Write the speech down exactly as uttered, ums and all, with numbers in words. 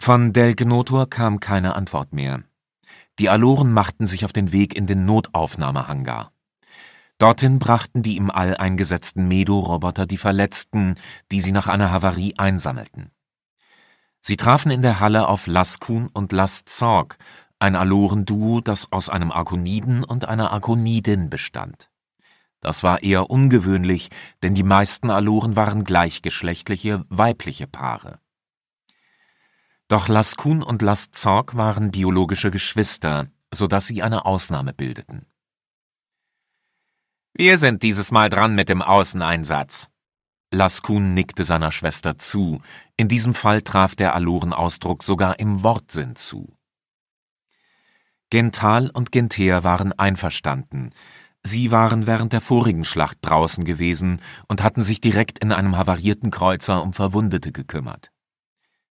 Von Delgenotor kam keine Antwort mehr. Die Aloren machten sich auf den Weg in den Notaufnahmehangar. Dorthin brachten die im All eingesetzten Medo-Roboter die Verletzten, die sie nach einer Havarie einsammelten. Sie trafen in der Halle auf Laskun und Lastzorg, ein Alorenduo, das aus einem Arkoniden und einer Arkonidin bestand. Das war eher ungewöhnlich, denn die meisten Aloren waren gleichgeschlechtliche, weibliche Paare. Doch Laskun und Lastzorg waren biologische Geschwister, sodass sie eine Ausnahme bildeten. »Wir sind dieses Mal dran mit dem Außeneinsatz.« Laskun nickte seiner Schwester zu. In diesem Fall traf der Alorenausdruck sogar im Wortsinn zu. Gental und Gentea waren einverstanden. Sie waren während der vorigen Schlacht draußen gewesen und hatten sich direkt in einem havarierten Kreuzer um Verwundete gekümmert.